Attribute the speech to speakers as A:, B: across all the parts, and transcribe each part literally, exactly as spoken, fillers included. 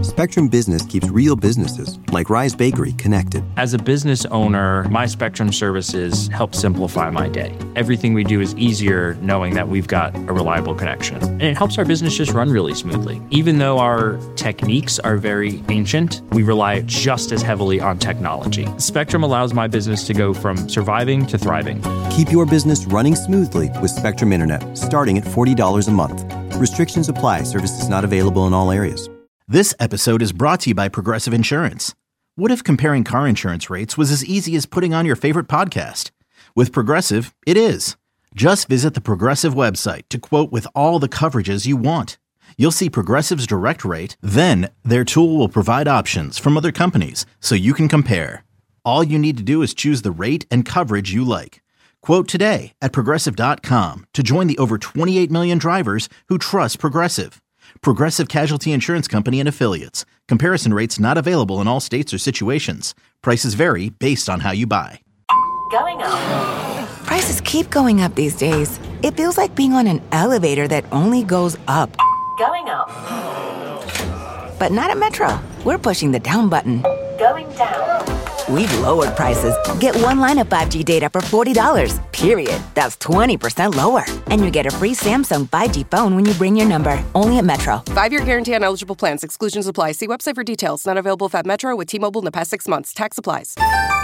A: Spectrum Business keeps real businesses, like Rise Bakery, connected.
B: As a business owner, my Spectrum services help simplify my day. Everything we do is easier knowing that we've got a reliable connection. And it helps our business just run really smoothly. Even though our techniques are very ancient, we rely just as heavily on technology. Spectrum allows my business to go from surviving to thriving.
A: Keep your business running smoothly with Spectrum Internet, starting at forty dollars a month. Restrictions apply. Services not available in all areas.
C: This episode is brought to you by Progressive Insurance. What if comparing car insurance rates was as easy as putting on your favorite podcast? With Progressive, it is. Just visit the Progressive website to quote with all the coverages you want. You'll see Progressive's direct rate, then their tool will provide options from other companies so you can compare. All you need to do is choose the rate and coverage you like. Quote today at Progressive dot com to join the over twenty-eight million drivers who trust Progressive. Progressive Casualty Insurance Company and Affiliates. Comparison rates not available in all states or situations. Prices vary based on how you buy.
D: Going up.
E: Prices keep going up these days. It feels like being on an elevator that only goes up.
D: Going up.
E: But not at Metro. We're pushing the down button.
D: Going down.
E: We've lowered prices. Get one line of five G data for forty dollars, period. That's twenty percent lower. And you get a free Samsung five G phone when you bring your number. Only at Metro.
F: Five-year guarantee on eligible plans. Exclusions apply. See website for details. Not available at Metro with T-Mobile in the past six months. Tax applies.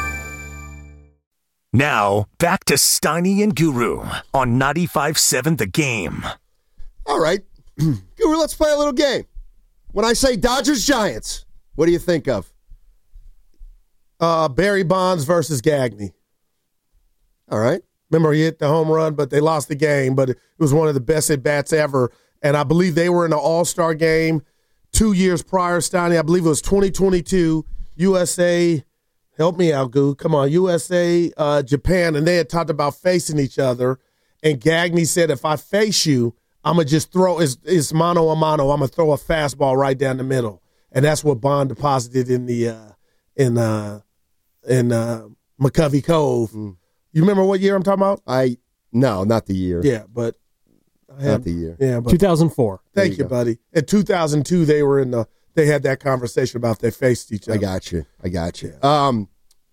G: Now, back to Steiny and Guru on ninety-five seven The Game.
H: All right. Guru, let's play a little game. When I say Dodgers-Giants, what do you think of?
I: Uh, Barry Bonds versus Gagne.
H: All right.
I: Remember, he hit the home run, but they lost the game, but it was one of the best at-bats ever. And I believe they were in the All-Star game two years prior, Steiny. I believe it was twenty twenty-two, U S A, help me out, Goo. Come on, U S A, uh, Japan, and they had talked about facing each other. And Gagne said, if I face you, I'm going to just throw, it's, it's mano a mano, I'm going to throw a fastball right down the middle. And that's what Bond deposited in the, uh, in, uh, in uh, McCovey Cove. Mm. You remember what year I'm talking about?
H: I no, not the year.
I: Yeah, but I had,
H: not the year.
I: Yeah, but
J: two thousand four.
I: Thank you, you buddy. In two thousand two, they were in the. They had that conversation about they faced each other.
H: I got you. I got you. Yeah. Um,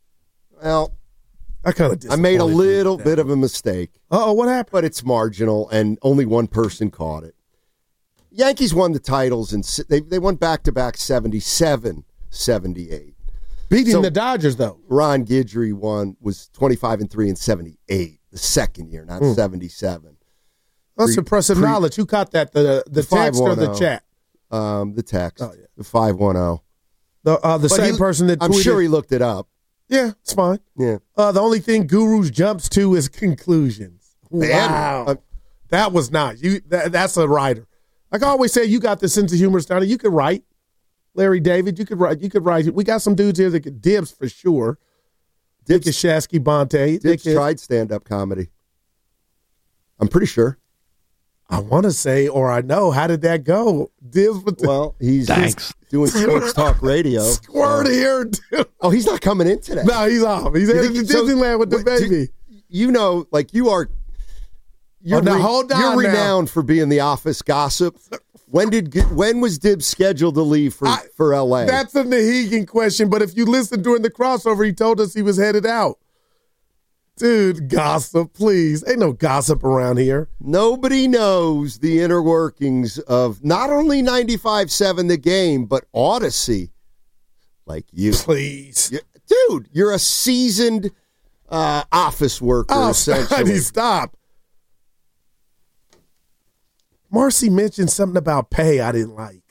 H: well,
I: I kind of
H: I made a little bit of a mistake.
I: Uh oh, what happened?
H: But it's marginal, and only one person caught it. Yankees won the titles, and they they won back to back seventy-seven, seventy-eight.
I: Beating
H: so,
I: the Dodgers, though.
H: Ron Guidry won, was twenty-five and three in seventy-eight, the second year, not mm. seventy-seven.
I: That's
H: pre,
I: impressive pre, knowledge. Who caught that? The the, the text or the chat?
H: Um, the text.
I: Oh, yeah.
H: The five one zero.
I: The uh, the but same he, person that tweeted.
H: I'm sure he looked it up.
I: Yeah, it's fine.
H: Yeah.
I: Uh, the only thing Guru's jumps to is conclusions.
H: Man,
I: wow.
H: Uh,
I: that was not. you. That, that's a writer. Like I always say, you got the sense of humor, Steiny. You could write. Larry David, you could write. You could write. We got some dudes here that could dibs for sure. Dick Shasky, Bonte.
H: Dibs tried stand-up comedy. I'm pretty sure.
I: I want to say, or I know. How did that go? Dibs. With the,
H: well, he's,
J: Thanks.
H: he's doing sports talk radio.
I: Squirt
H: so.
I: here. Dude.
H: Oh, he's not coming in today.
I: No, he's off. He's at Disneyland so, with the baby.
H: Do, you know, like you are. You're,
I: oh, now,
H: re-
I: hold on
H: you're
I: now.
H: renowned for being the office gossip. When did when was Dibs scheduled to leave for, I, for L A?
I: That's a Nahegan question, but if you listen during the crossover, he told us he was headed out. Dude, gossip, please. Ain't no gossip around here.
H: Nobody knows the inner workings of not only ninety-five seven The Game, but Odyssey like you.
I: Please.
H: You're, dude, you're a seasoned uh, office worker,
I: oh,
H: essentially.
I: Stop. Marcy mentioned something about pay I didn't like.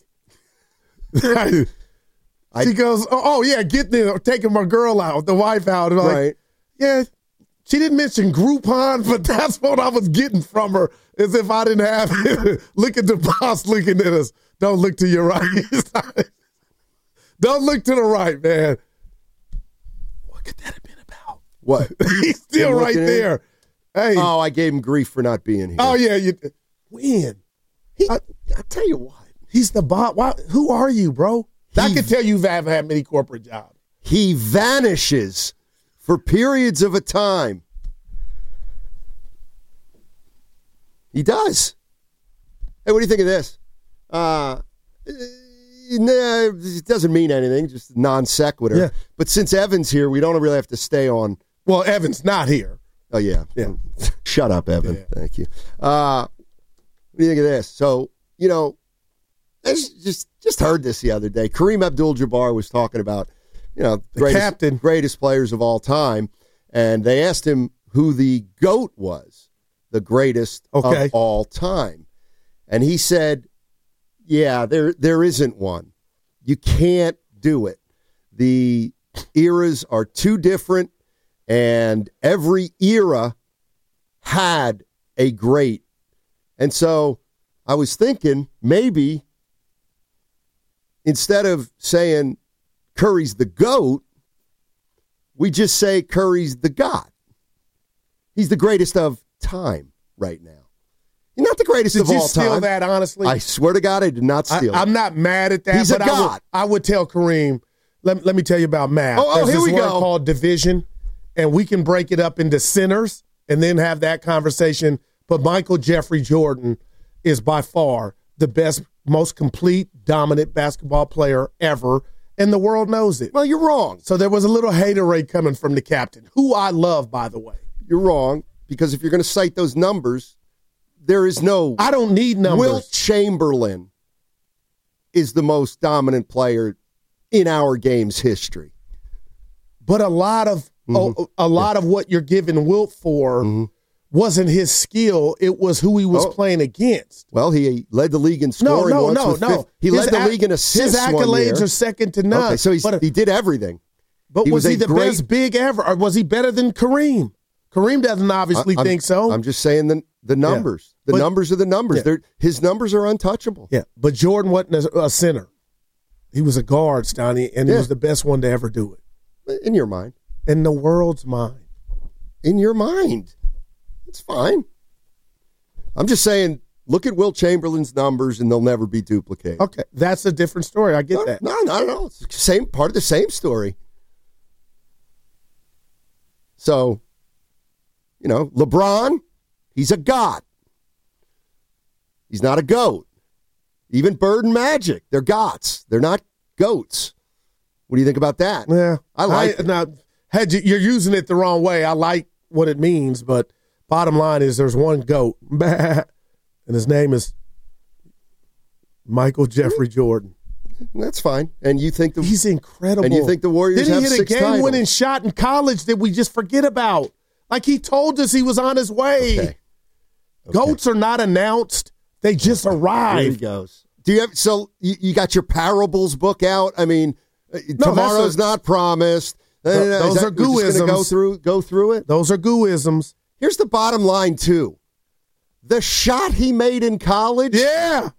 H: I,
I: she goes, oh, oh, yeah, getting there, taking my girl out, the wife out. And I'm
H: right.
I: like, yeah, she didn't mention Groupon, but that's what I was getting from her, as if I didn't have it. Look at the boss looking at us. Don't look to your right. Don't look to the right, man. What could that have been about?
H: What?
I: He's still right there. Hey.
H: Oh, I gave him grief for not being here.
I: Oh, yeah. You, when? He,
H: I, I tell you what.
I: He's the boss. Why, who are you, bro? He, I can tell you haven't had many corporate jobs.
H: He vanishes for periods of a time. He does. Hey, what do you think of this? Uh, Nah, it doesn't mean anything, just non sequitur.
I: Yeah.
H: But since Evan's here, we don't really have to stay on.
I: Well, Evan's not here.
H: Oh, yeah.
I: Yeah.
H: Shut up, Evan.
I: Yeah.
H: Thank you. Uh, what do you think of this? So, you know, I just just heard this the other day. Kareem Abdul-Jabbar was talking about, you know,
I: The
H: greatest,
I: captain.
H: greatest players of all time, and they asked him who the GOAT was, the greatest
I: Okay.
H: of all time. And he said, yeah, there there isn't one. You can't do it. The eras are too different, and every era had a great. And so I was thinking maybe instead of saying Curry's the GOAT, we just say Curry's the God. He's the greatest of time right now. He's not the greatest
I: Did
H: of
I: you
H: all
I: steal
H: time.
I: that, honestly?
H: I swear to God, I did not steal
I: I,
H: it.
I: I'm not mad at that.
H: He's a
I: but I would,
H: god.
I: I would tell Kareem, let, let me tell you about math.
H: Oh, oh,
I: There's
H: here
I: this
H: we
I: word
H: go.
I: called division, and we can break it up into centers and then have that conversation. But Michael Jeffrey Jordan is by far the best, most complete, dominant basketball player ever, and the world knows it.
H: Well, you're wrong.
I: So there was a little haterade coming from the captain, who I love, by the way.
H: You're wrong, because if you're going to cite those numbers, there is no...
I: I don't need numbers.
H: Wilt Chamberlain is the most dominant player in our game's history.
I: But a lot of
H: Mm-hmm.
I: a, a lot yeah. of what you're giving Wilt for mm-hmm. wasn't his skill. It was who he was oh. playing against.
H: Well, he led the league in scoring.
I: No, no,
H: once
I: no,
H: with
I: no.
H: fifth. He
I: his
H: led the
I: ac-
H: league in assists.
I: His
H: one year.
I: accolades are second to none.
H: Okay, so he's,
I: but,
H: he did everything.
I: But
H: he
I: was,
H: was
I: he the
H: great,
I: best big ever, or was he better than Kareem? Kareem doesn't obviously
H: I'm,
I: think so.
H: I'm just saying the the numbers. Yeah. The
I: but,
H: numbers are the numbers. Yeah. His numbers are untouchable.
I: Yeah, but Jordan wasn't a, a center. He was a guard, Stoney, and yeah. he was the best one to ever do it.
H: In your mind.
I: In the world's mind.
H: In your mind. It's fine. I'm just saying, look at Wilt Chamberlain's numbers, and they'll never be duplicated.
I: Okay, that's a different story. I get
H: no,
I: that.
H: No, not at all. It's the same part of the same story. So, you know, LeBron, he's a god. He's not a GOAT. Even Bird and Magic, they're gods. They're not goats. What do you think about that?
I: Yeah,
H: I like
I: I,
H: it.
I: Now, had you, you're using it the wrong way. I like what it means, but bottom line is there's one GOAT, and his name is Michael Jeffrey Jordan.
H: That's fine. And you think the
I: he's incredible.
H: And you think the Warriors
I: Did
H: have
I: he hit
H: six
I: a game-winning
H: titles?
I: shot in college that we just forget about? Like he told us he was on his way.
H: Okay. Okay.
I: Goats are not announced; they just arrive.
H: Here he goes. Do you have so you, you got your parables book out? I mean,
I: no,
H: tomorrow's a, not promised.
I: Th- those
H: that,
I: are gooisms.
H: Go through, go through it.
I: Those are gooisms.
H: Here's the bottom line too: the shot he made in college.
I: Yeah.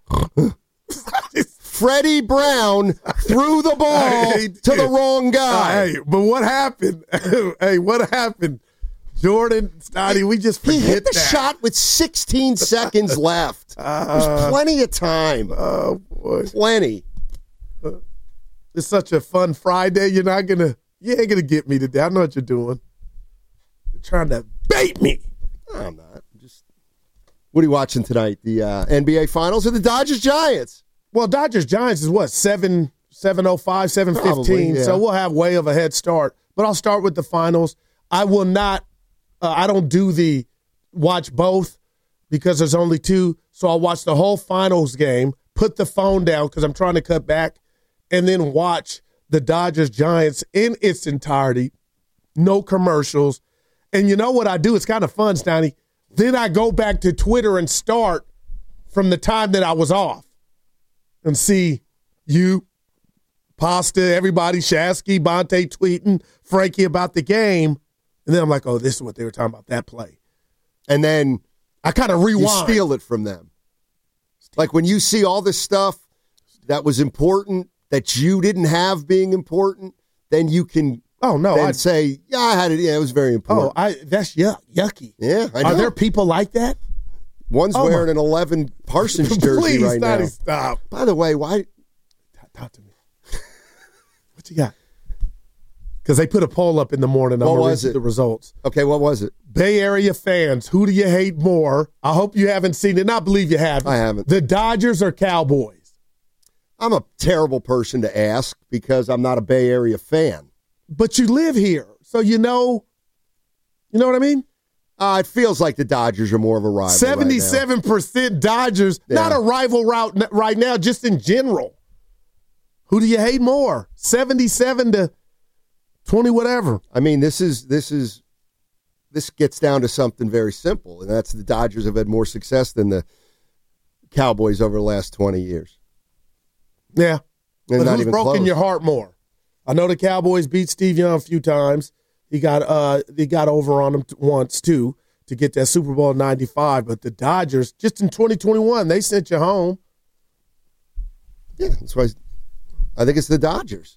H: Freddie Brown threw the ball hey, to the wrong guy.
I: Uh, hey, but what happened? hey, what happened? Jordan, Stoddy, we just forget
H: He hit the
I: that.
H: shot with sixteen seconds left.
I: Uh,
H: There's plenty of time.
I: Oh, boy.
H: Plenty.
I: Uh, it's such a fun Friday. You're not going to, you ain't going to get me today. I know what you're doing. You're trying to bait me.
H: No, I'm not. I'm just. What are you watching tonight? The uh, N B A Finals or the Dodgers Giants?
I: Well, Dodgers Giants is what, seven seven oh five, seven fifteen. Probably, yeah. So we'll have way of a head start. But I'll start with the finals. I will not, uh, I don't do the watch both because there's only two. So I'll watch the whole finals game, put the phone down because I'm trying to cut back, and then watch the Dodgers Giants in its entirety. No commercials. And you know what I do? It's kind of fun, Stoney. Then I go back to Twitter and start from the time that I was off. And see you, Pasta, everybody, Shasky, Bonte tweeting, Frankie about the game. And then I'm like, oh, this is what they were talking about, that play.
H: And then
I: I kind of rewind.
H: You steal it from them. Like when you see all this stuff that was important that you didn't have being important, then you can
I: oh no,
H: then
I: I'd,
H: say, yeah, I had it. Yeah, it was very important.
I: Oh, I that's yuck, yucky.
H: Yeah, I know.
I: Are there people like that?
H: One's
I: oh
H: wearing
I: my.
H: an eleven Parsons jersey
I: Please,
H: right now.
I: Stop.
H: By the way, why?
I: Talk to me. What you got? Because they put a poll up in the morning. I'm
H: what
I: gonna
H: was
I: read
H: it?
I: The results.
H: Okay, what was it?
I: Bay Area fans, who do you hate more? I hope you haven't seen it. And I believe you have.
H: I haven't.
I: The Dodgers or Cowboys?
H: I'm a terrible person to ask because I'm not a Bay Area fan.
I: But you live here, so you know, you know what I mean?
H: Uh, it feels like the Dodgers are more of a rival.
I: seventy-seven percent
H: right
I: Dodgers,
H: yeah.
I: not a rival route right now, just in general. Who do you hate more? seventy-seven to twenty, whatever.
H: I mean, this is this is this gets down to something very simple, and that's the Dodgers have had more success than the Cowboys over the last twenty years.
I: Yeah,
H: and
I: but
H: not
I: who's
H: even
I: broken
H: close.
I: your heart more? I know the Cowboys beat Steve Young a few times. He got uh he got over on him t- once too to get that Super Bowl ninety-five. But the Dodgers, just in twenty twenty-one, they sent you home.
H: Yeah, that's why I think it's the Dodgers.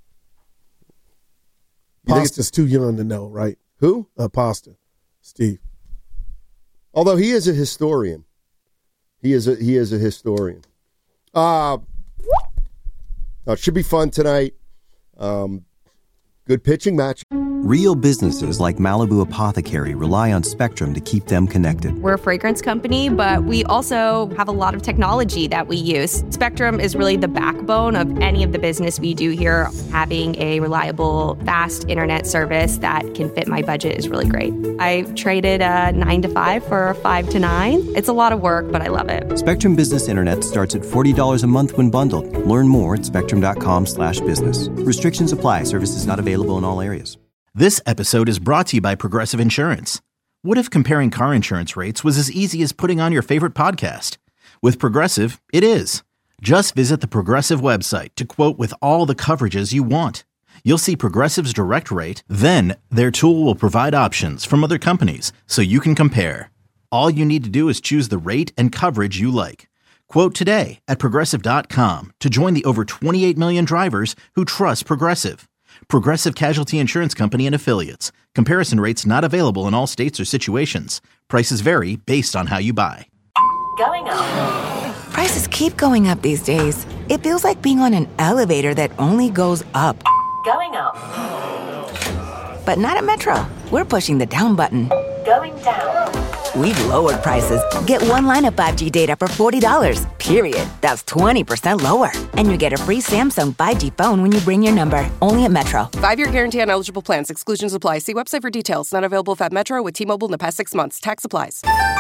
H: You think
I: Pasta's too young to know, right?
H: Who?
I: Uh, Pasta, Steve.
H: Although he is a historian, he is a he is a historian. Uh now it should be fun tonight. Um, good pitching match.
A: Real businesses like Malibu Apothecary rely on Spectrum to keep them connected.
J: We're a fragrance company, but we also have a lot of technology that we use. Spectrum is really the backbone of any of the business we do here. Having a reliable, fast internet service that can fit my budget is really great. I traded a nine to five for a five to nine. It's a lot of work, but I love it.
A: Spectrum Business Internet starts at forty dollars a month when bundled. Learn more at spectrum.com slash business. Restrictions apply. Services not available in all areas.
C: This episode is brought to you by Progressive Insurance. What if comparing car insurance rates was as easy as putting on your favorite podcast? With Progressive, it is. Just visit the Progressive website to quote with all the coverages you want. You'll see Progressive's direct rate, then their tool will provide options from other companies so you can compare. All you need to do is choose the rate and coverage you like. Quote today at progressive dot com to join the over twenty-eight million drivers who trust Progressive. Progressive Casualty Insurance Company and Affiliates. Comparison rates not available in all states or situations. Prices vary based on how you buy.
D: Going up.
E: Prices keep going up these days. It feels like being on an elevator that only goes up.
D: Going up.
E: But not at Metro. We're pushing the down button.
D: Going down.
E: We've lowered prices. Get one line of five G data for forty dollars, period. That's twenty percent lower. And you get a free Samsung five G phone when you bring your number. Only at Metro.
F: Five-year guarantee on eligible plans. Exclusions apply. See website for details. Not available if at Metro with T-Mobile in the past six months. Tax applies.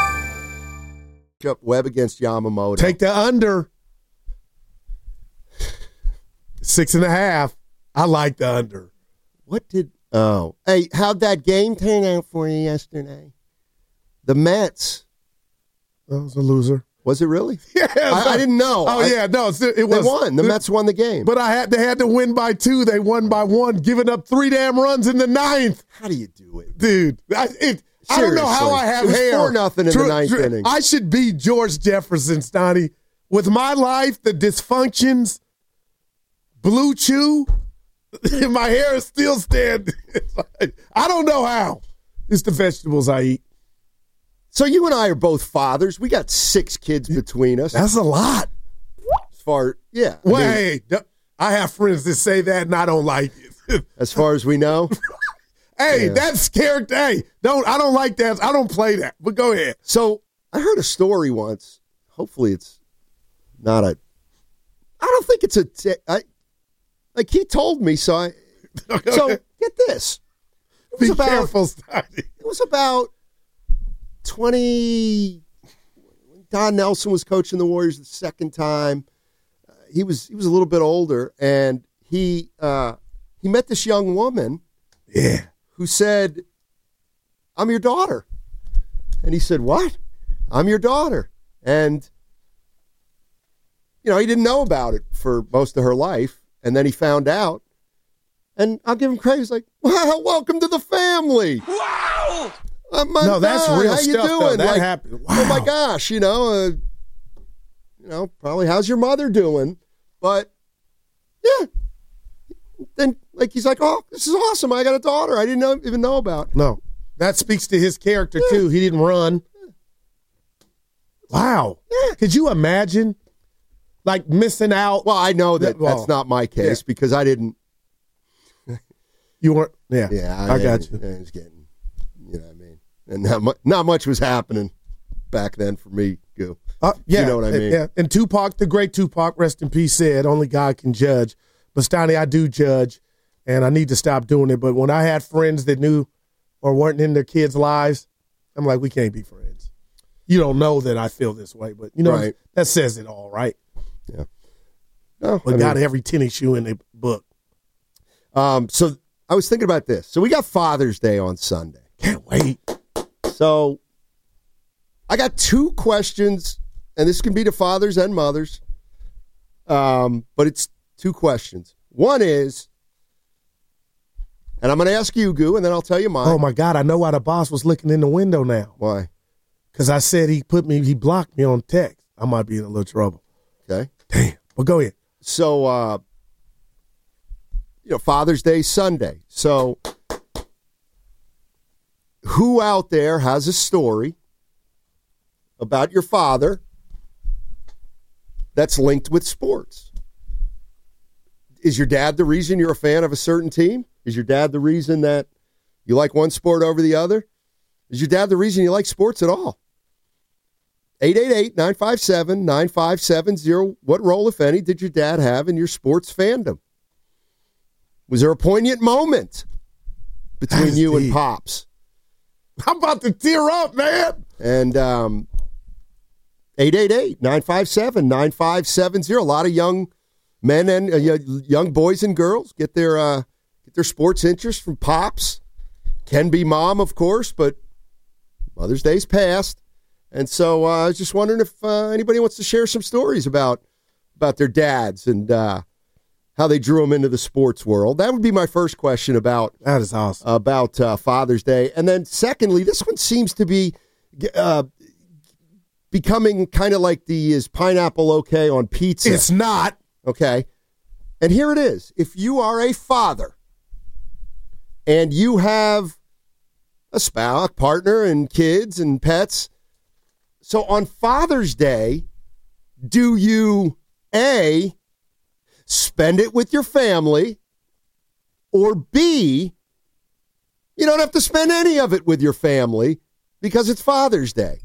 H: Up Webb against Yamamoto.
I: Take the under. Six and a half. I like the under.
H: What did... Oh. Hey, how'd that game turn out for you yesterday? The Mets.
I: That was a loser.
H: Was it really?
I: Yeah.
H: I, I didn't know.
I: Oh,
H: I,
I: yeah. No, it was.
H: They won. The Mets won the game.
I: But I had they had to win by two. They won by one, giving up three damn runs in the ninth.
H: How do you do it?
I: Dude, I, it, I don't know how I have
H: it was
I: hair.
H: four nothing in
I: Tr-
H: the ninth
I: tr-
H: inning.
I: I should be George Jefferson, Stoney. With my life, the dysfunctions, Blue Chew, my hair is still standing. I don't know how. It's the vegetables I eat.
H: So you and I are both fathers. We got six kids between us.
I: That's a lot.
H: As far, yeah. I
I: Well,
H: mean,
I: hey, I have friends that say that, and I don't like it.
H: as far as we know.
I: Hey,
H: Yeah.
I: that's character. Hey, don't I don't like that. I don't play that. But go ahead.
H: So I heard a story once. Hopefully it's not a, I don't think it's a, t- I, like he told me, so I, so get this. It was
I: Be
H: about,
I: careful, Stoney.
H: It was about twenty, Don Nelson was coaching the Warriors the second time. Uh, he was, he was a little bit older, and he, uh, he met this young woman.
I: Yeah.
H: Who said, I'm your daughter. And he said, what? I'm your daughter. And, you know, he didn't know about it for most of her life. And then he found out. And I'll give him credit. He's like, wow, welcome to the family. Wow. Uh, my
I: No, that's
H: God,
I: real
H: how
I: stuff,
H: you
I: though.
H: doing?
I: That
H: Like,
I: happened.
H: Oh, my
I: Wow.
H: gosh, you know, uh, you know, probably how's your mother doing? But, yeah. Then, like, he's like, oh, this is awesome. I got a daughter I didn't know, even know about.
I: No. That speaks to his character, too. He didn't run. Wow.
H: Yeah.
I: Could you imagine, like, missing out?
H: Well, I know that
I: Well,
H: that's not my case
I: yeah.
H: because I didn't.
I: You weren't. Yeah.
H: Yeah,
I: I got you.
H: I was getting, you know what I mean? And not, mu- not much was happening back then for me, Goo.
I: Uh, yeah,
H: you know what I mean?
I: Yeah. And Tupac, the great Tupac, rest in peace, said, only God can judge. But, Steiny, I do judge, and I need to stop doing it. But when I had friends that knew or weren't in their kids' lives, I'm like, we can't be friends. You don't know that I feel this way, but, you know,
H: right.
I: that says it all, right?
H: Yeah. No,
I: But
H: I
I: got
H: mean,
I: every tennis shoe in the book.
H: Um, so I was thinking about this. So we got Father's Day on Sunday.
I: Can't wait.
H: So I got two questions, and this can be to fathers and mothers, um, but it's two questions. One is, and I'm going to ask you, Goo, and then I'll tell you mine.
I: Oh, my God, I know why the boss was looking in the window now.
H: Why?
I: Because I said he put me, he blocked me on text. I might be in a little trouble.
H: Okay.
I: Damn. Well, go ahead.
H: So, uh, you know, Father's Day Sunday. So who out there has a story about your father that's linked with sports? Is your dad the reason you're a fan of a certain team? Is your dad the reason that you like one sport over the other? Is your dad the reason you like sports at all? eight eight eight, nine five seven, nine five seven zero. What role, if any, did your dad have in your sports fandom? Was there a poignant moment between you deep. and Pops?
I: I'm about to tear up, man.
H: And um, eight eight eight, nine five seven, nine five seven zero. A lot of young men and uh, young boys and girls get their uh, get their sports interest from Pops. Can be Mom, of course, but Mother's Day's passed. And so uh, I was just wondering if uh, anybody wants to share some stories about about their dads and uh, how they drew them into the sports world. That would be my first question about
I: that is awesome
H: about uh, Father's Day. And then secondly, this one seems to be uh, becoming kind of like the is pineapple okay on pizza?
I: It's not.
H: Okay. And here it is. If you are a father and you have a spouse, partner, and kids and pets, so on Father's Day, do you, A, spend it with your family, or B, you don't have to spend any of it with your family because it's Father's Day?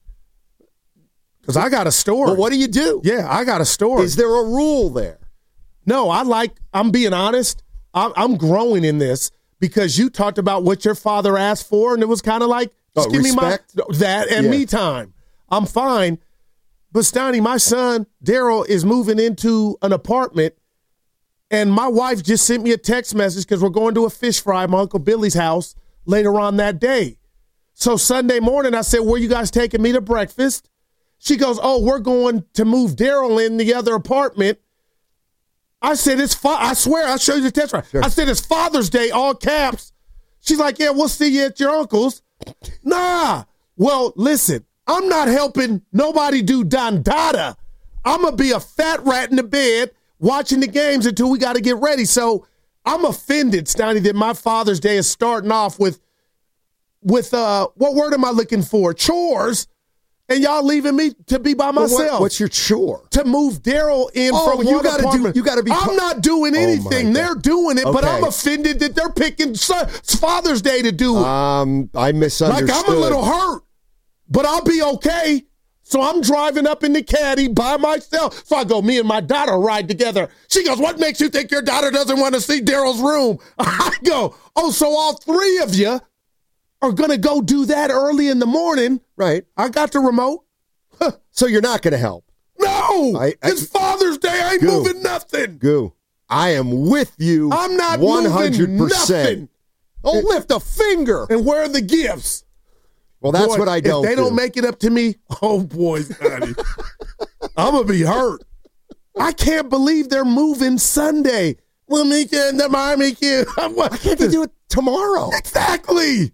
I: Because I got a story.
H: Well, what do you do?
I: Yeah, I got a story.
H: Is there a rule there?
I: No, I like, I'm being honest. I'm, I'm growing in this because you talked about what your father asked for, and it was kind of like, just
H: oh,
I: give
H: respect?
I: me my, that and
H: yeah.
I: me time. I'm fine. But, Steiny, my son, Daryl, is moving into an apartment, and my wife just sent me a text message because we're going to a fish fry at my Uncle Billy's house later on that day. So Sunday morning, I said, where you guys taking me to breakfast? She goes, oh, we're going to move Daryl in the other apartment. I said, it's fa- I swear, I'll show you the text right. Sure. I said, it's Father's Day, all caps. She's like, yeah, we'll see you at your uncle's. Nah. Well, listen. I'm not helping nobody do Dondada. I'm going to be a fat rat in the bed watching the games until we got to get ready. So I'm offended, Steiny, that my Father's Day is starting off with, with uh, what word am I looking for? Chores, and y'all leaving me to be by myself.
H: Well, what, what's your chore?
I: To move Daryl in
H: oh,
I: from
H: you
I: one
H: gotta
I: apartment.
H: Do, you got to be.
I: I'm not doing anything. Oh they're doing it, okay. But I'm offended that they're picking Father's Day to do it. Um,
H: I misunderstood.
I: Like, I'm a little hurt. But I'll be okay. So I'm driving up in the caddy by myself. So I go, me and my daughter ride together. She goes, what makes you think your daughter doesn't want to see Daryl's room? I go, oh, so all three of you are going to go do that early in the morning.
H: Right.
I: I got the remote.
H: Huh. So you're not going to help?
I: No.
H: I, I,
I: it's Father's Day. I ain't Goo, moving nothing.
H: Goo, I am with you.
I: I'm not
H: one hundred percent.
I: Moving nothing.
H: Don't lift a finger.
I: And where are the gifts?
H: Well, that's
I: boy,
H: what I don't
I: If they
H: do.
I: don't make it up to me, oh, boy, Scotty, I'm going to be hurt. I can't believe they're moving Sunday. We'll meet you in the Miami Q.
H: Why can't they do it tomorrow?
I: Exactly.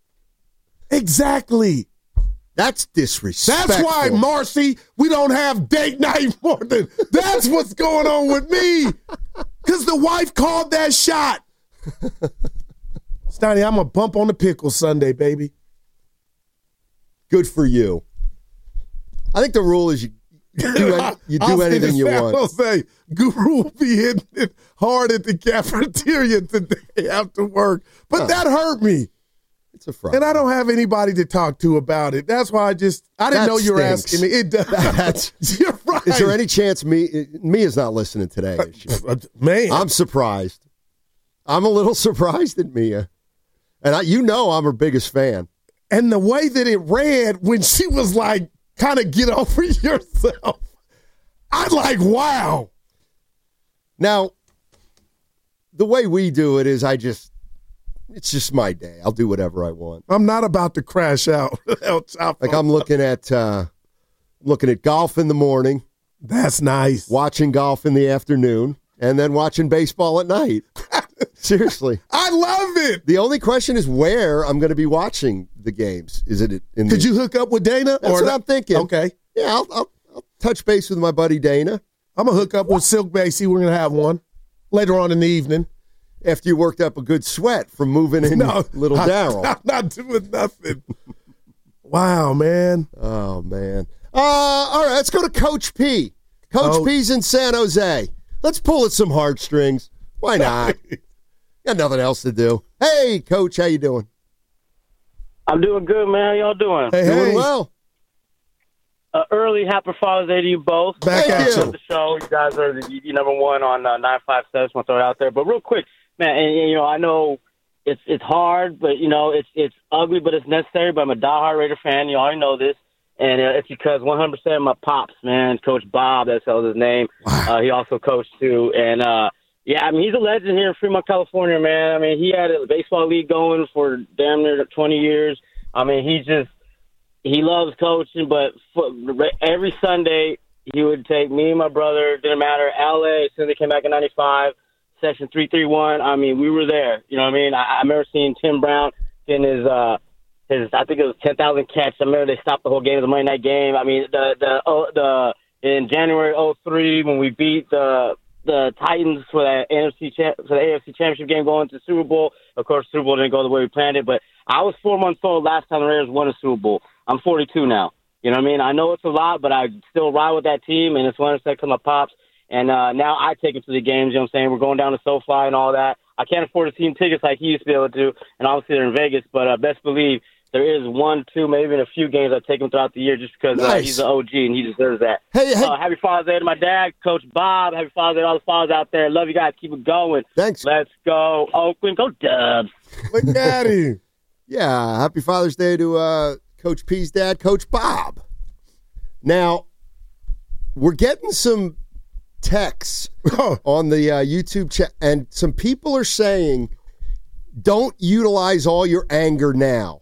I: Exactly.
H: That's disrespectful.
I: That's why, Marcy, we don't have date night more than. That's what's going on with me. Because the wife called that shot. Steiny, I'm going to bump on the pickle Sunday, baby.
H: Good for you. I think the rule is you, you do, any, you do anything you want.
I: I'll say, Guru will be hitting it hard at the cafeteria today after work. But huh. that hurt me.
H: It's a fraud.
I: And I don't have anybody to talk to about it. That's why I just, I didn't
H: That
I: know you were
H: stinks.
I: asking me. It does.
H: That's,
I: You're right.
H: Is there any chance me Mia's not listening today? Is she?
I: Man.
H: I'm surprised. I'm a little surprised at Mia. And I, you know I'm her biggest fan.
I: And the way that it read when she was like, kind of get over yourself, I'm like, wow.
H: Now, the way we do it is I just, it's just my day. I'll do whatever I want.
I: I'm not about to crash out.
H: Like I'm looking at, uh, looking at golf in the morning.
I: That's nice.
H: Watching golf in the afternoon, and then watching baseball at night. Seriously.
I: I love it.
H: The only question is where I'm going to be watching the games. Is it in
I: Could
H: the,
I: you hook up with Dana?
H: That's
I: or
H: what
I: not?
H: I'm thinking.
I: Okay.
H: Yeah, I'll, I'll, I'll touch base with my buddy Dana.
I: I'm going to hook up with Silk Bay. See, we're going to have one later on in the evening.
H: After you worked up a good sweat from moving in
I: No,
H: little
I: I-
H: Daryl.
I: I'm not doing nothing. Wow, man.
H: Oh, man. Uh, all right, let's go to Coach P. Coach
I: Oh.
H: P's in San Jose. Let's pull at some heartstrings. Why not? Got nothing else to do. Hey, Coach, how you doing?
K: I'm doing good, man. How y'all doing?
I: Hey,
H: Doing
I: hey.
H: well.
K: Uh, early Happy Father's Day to you both.
I: Back
H: Thank
I: at
H: you.
K: Love the show. You guys are the, you number one on uh, nine five seven. Just want to throw it out there. But real quick, man, and, and, you know, I know it's it's hard, but, you know, it's it's ugly, but it's necessary. But I'm a diehard Raider fan. You already know this. And uh, it's because one hundred percent of my pops, man, Coach Bob, that's his name. Uh, he also coached, too. And, uh, yeah, I mean, he's a legend here in Fremont, California, man. I mean, he had a baseball league going for damn near twenty years. I mean, he just he loves coaching, but for, every Sunday he would take me and my brother, didn't matter, L A, as soon as they came back in ninety-five, section three thirty-one. I mean, we were there. You know what I mean? I, I remember seeing Tim Brown getting his, uh, his I think it was ten thousand catch. I remember they stopped the whole game. It was a Monday night game. I mean, the the oh, the in January oh three when we beat the the Titans for the N F C cha- for the A F C Championship game going to the Super Bowl. Of course, Super Bowl didn't go the way we planned it, but I was four months old last time the Raiders won a Super Bowl. I'm forty-two now. You know what I mean? I know it's a lot, but I still ride with that team, and it's one of the my pops. And uh, now I take him to the games. You know what I'm saying? We're going down to SoFi and all that. I can't afford to see him tickets like he used to be able to, and obviously they're in Vegas. But uh, best believe there is one, two, maybe even a few games I take him throughout the year just because uh,
H: Nice.
K: he's an O G and he deserves that.
H: Hey, hey.
K: Uh, happy Father's Day to my dad, Coach Bob. Happy Father's Day to all the fathers out there. Love you guys. Keep it going.
H: Thanks.
K: Let's go, Oakland. Go Dubs.
I: Look at him.
H: Yeah, happy Father's Day to uh, Coach P's dad, Coach Bob. Now, we're getting some texts on the uh, YouTube chat, and some people are saying, don't utilize all your anger now.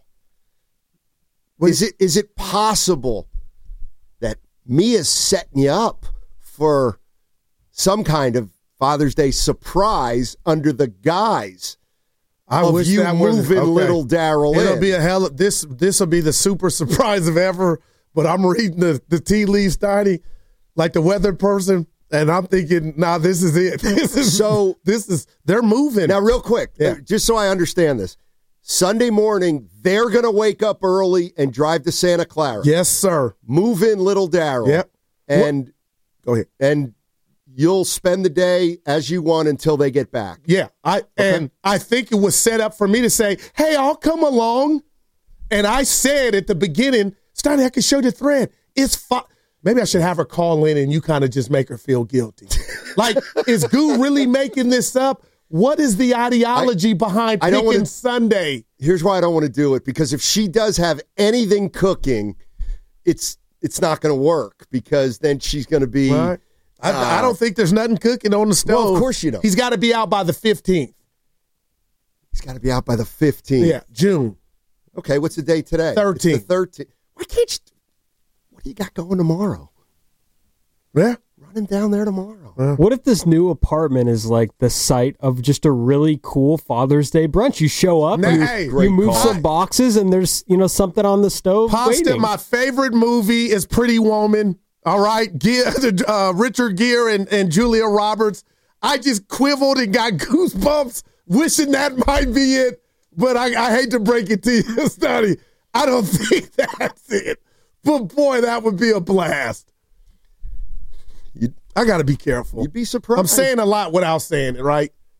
H: Is it is it possible that Mia's setting you up for some kind of Father's Day surprise under the guise
I: I
H: of
I: wish
H: you
I: that were-
H: moving
I: okay.
H: little Daryl in?
I: It'll be a hell of this. This will be the super surprise of ever. But I'm reading the the tea leaves, Steiny, like the weather person, and I'm thinking, nah, this is it. This is
H: So-
I: This is they're moving
H: Now, real quick,
I: Yeah.
H: just so I understand this, Sunday morning, they're going to wake up early and drive to Santa Clara.
I: Yes, sir.
H: Move in little Daryl.
I: Yep.
H: And
I: Go ahead.
H: and you'll spend the day as you want until they get back.
I: Yeah, I and I think it was set up for me to say, "Hey, I'll come along." And I said at the beginning, "Steiny, I can show you the thread. It's fine." Maybe I should have her call in and you kind of just make her feel guilty. Like, is Goo really making this up? What is the ideology
H: I-
I: behind
H: I don't
I: picking
H: wanna-
I: Sunday?
H: Here's why I don't want to do it, because if she does have anything cooking, it's it's not going to work, because then she's going to be.
I: Right. I, I
H: uh,
I: don't think there's nothing cooking on the stove.
H: Well, of course you don't.
I: He's got to be out by the fifteenth.
H: He's got to be out by the fifteenth.
I: Yeah, June.
H: Okay, what's the date today?
I: thirteenth.
H: It's the thirteenth. Why can't you? What do you got going tomorrow?
I: Yeah.
H: Running down there tomorrow.
L: What if this new apartment is like the site of just a really cool Father's Day brunch? You show up,
I: Nah,
L: you,
I: hey,
L: you
H: great
L: move
H: call.
L: some boxes, and there's you know something on the stove
I: Pasta,
L: waiting.
I: my favorite movie is Pretty Woman. All right, Gear, uh, Richard Gere and, and Julia Roberts. I just quiveled and got goosebumps, wishing that might be it. But I, I hate to break it to you, Steiny. I don't think that's it. But boy, that would be a blast.
H: You'd,
I: I got to be careful.
H: you'd be surprised.
I: I'm saying a lot without saying it, right?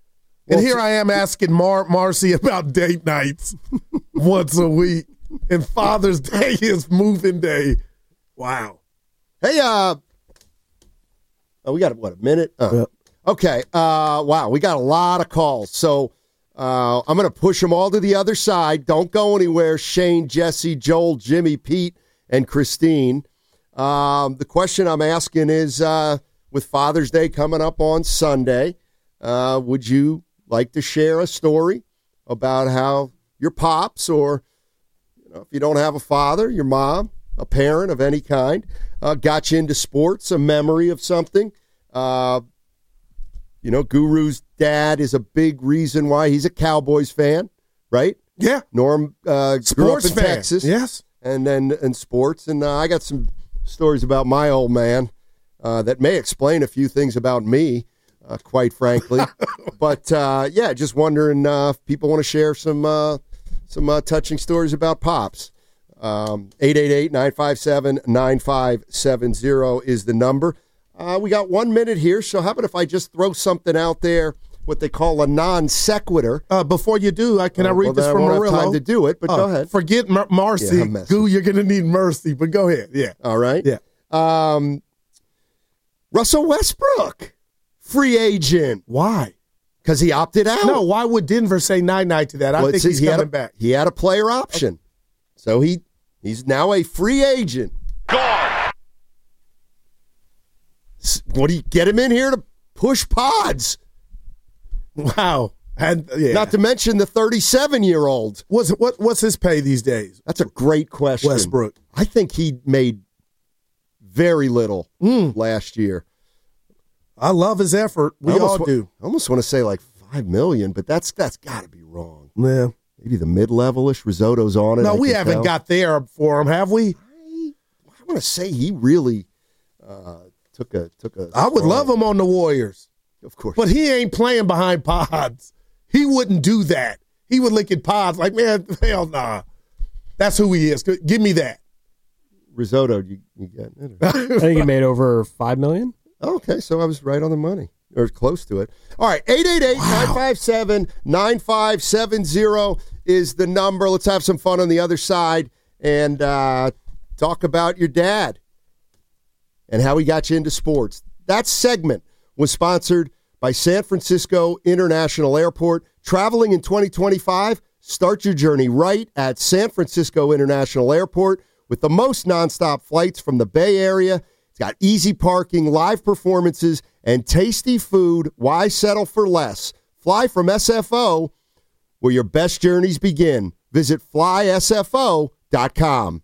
I: And here I am asking Mar- Marcy about date nights once a week. And Father's Day is moving day. Wow.
H: Hey, uh, oh, we got, what, a minute? Oh.
I: Yep.
H: Okay. Uh, wow, we got a lot of calls. So uh, I'm going to push them all to the other side. Don't go anywhere. Shane, Jesse, Joel, Jimmy, Pete, and Christine. Um, the question I'm asking is, uh, with Father's Day coming up on Sunday, uh, would you like to share a story about how your pops, or you know, if you don't have a father, your mom, a parent of any kind, uh, got you into sports, a memory of something? Uh, you know, Guru's dad is a big reason why he's a Cowboys fan, right?
I: Yeah.
H: Norm uh, grew up
I: Sports
H: in
I: fan.
H: Texas.
I: Yes.
H: And then and sports. And uh, I got some stories about my old man uh, that may explain a few things about me, uh, quite frankly. But, uh, yeah, just wondering uh, if people want to share some uh, some uh, touching stories about Pops. Um, eight eight eight, nine five seven, nine five seven zero is the number. Uh, we got one minute here, so how about if I just throw something out there, what they call a non sequitur?
I: Uh, before you do, I, can
H: uh,
I: I read
H: well,
I: this
H: then
I: from
H: I won't
I: Murillo?
H: have time to do it, but
I: uh,
H: go ahead.
I: Forget Mar- Marcy.
H: Yeah, I'm messing.
I: Goo, you're going to need mercy, but go ahead. Yeah.
H: All right.
I: Yeah.
H: Um, Russell Westbrook, free agent.
I: Why?
H: Because he opted out.
I: No, why would Denver say night-night to that? I
H: Well,
I: think
H: see,
I: he's
H: he
I: coming
H: had a,
I: back.
H: He had a player option. Okay. So he he's now a free agent. Gone. What do you get him in here to push pods?
I: Wow. And, yeah.
H: Not to mention the thirty-seven-year-old.
I: What's, what, what's his pay these days?
H: That's a great question.
I: Westbrook.
H: I think he made very little
I: mm.
H: last year.
I: I love his effort. We all
H: wa-
I: do.
H: I almost want to say like five million dollars, but that's that's got to be wrong.
I: Yeah.
H: Maybe the mid-level-ish. Risotto's on it.
I: No,
H: I
I: we haven't
H: tell.
I: got there for him, have we?
H: I, I want to say he really uh, took a took a.
I: I would
H: strong,
I: love him on the Warriors,
H: of course,
I: but he ain't playing behind pods. He wouldn't do that. He would look at pods like, man, hell nah. That's who he is. Give me that.
H: Risotto, you, you get it.
L: I think he made over five million.
H: Okay, so I was right on the money, or close to it. All right, eight eight eight, nine five seven, nine five seven zero is the number. Let's have some fun on the other side and uh, talk about your dad and how he got you into sports. That segment was sponsored by San Francisco International Airport. Traveling in twenty twenty-five, start your journey right at San Francisco International Airport with the most nonstop flights from the Bay Area. It's got easy parking, live performances, and tasty food. Why settle for less? Fly from S F O, where your best journeys begin. Visit fly S F O dot com.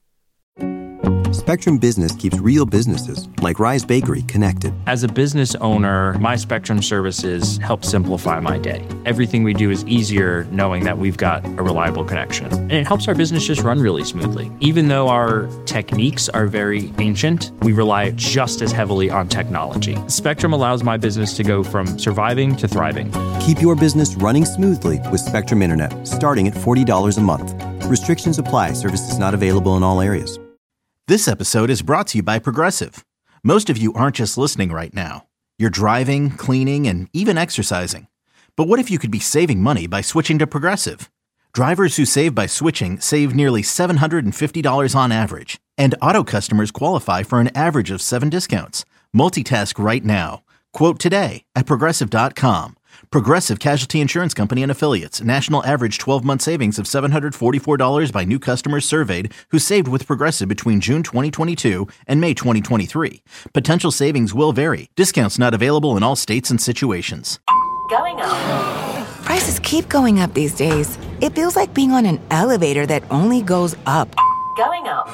A: Spectrum Business keeps real businesses, like Rise Bakery, connected.
B: As a business owner, my Spectrum services help simplify my day. Everything we do is easier knowing that we've got a reliable connection. And it helps our business just run really smoothly. Even though our techniques are very ancient, we rely just as heavily on technology. Spectrum allows my business to go from surviving to thriving.
A: Keep your business running smoothly with Spectrum Internet, starting at forty dollars a month. Restrictions apply. Services not available in all areas.
C: This episode is brought to you by Progressive. Most of you aren't just listening right now. You're driving, cleaning, and even exercising. But what if you could be saving money by switching to Progressive? Drivers who save by switching save nearly seven hundred fifty dollars on average. And auto customers qualify for an average of seven discounts. Multitask right now. Quote today at Progressive dot com. Progressive Casualty Insurance Company and Affiliates. National average twelve-month savings of seven hundred forty-four dollars by new customers surveyed who saved with Progressive between June twenty twenty-two and May twenty twenty-three. Potential savings will vary. Discounts not available in all states and situations.
D: Going up.
E: Prices keep going up these days. It feels like being on an elevator that only goes up.
D: Going up.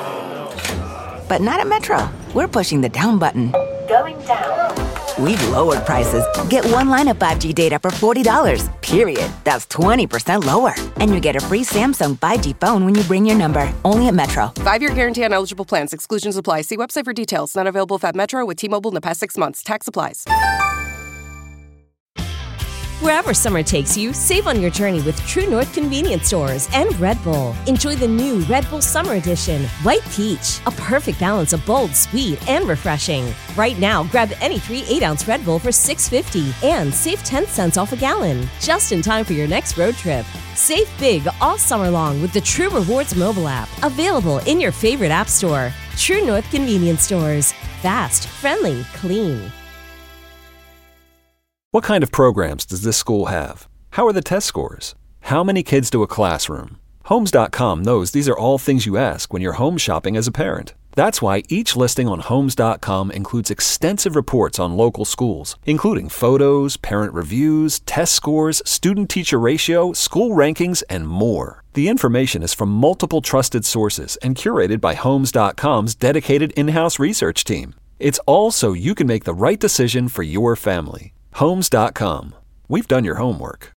E: But not at Metro. We're pushing the down button.
D: Going down.
E: We've lowered prices. Get one line of five G data for forty dollars, period. That's twenty percent lower. And you get a free Samsung five G phone when you bring your number. Only at Metro.
F: Five-year guarantee on eligible plans. Exclusions apply. See website for details. Not available if at Metro with T-Mobile in the past six months. Tax applies.
M: Wherever summer takes you, save on your journey with True North Convenience Stores and Red Bull. Enjoy the new Red Bull Summer Edition, White Peach, a perfect balance of bold, sweet, and refreshing. Right now, grab any three eight-ounce Red Bull for six dollars and fifty cents and save ten cents off a gallon, just in time for your next road trip. Save big all summer long with the True Rewards mobile app, available in your favorite app store. True North Convenience Stores. Fast, friendly, clean.
N: What kind of programs does this school have? How are the test scores? How many kids to a classroom? Homes dot com knows these are all things you ask when you're home shopping as a parent. That's why each listing on Homes dot com includes extensive reports on local schools, including photos, parent reviews, test scores, student-teacher ratio, school rankings, and more. The information is from multiple trusted sources and curated by Homes dot com's dedicated in-house research team. It's all so you can make the right decision for your family. Homes dot com. We've done your homework.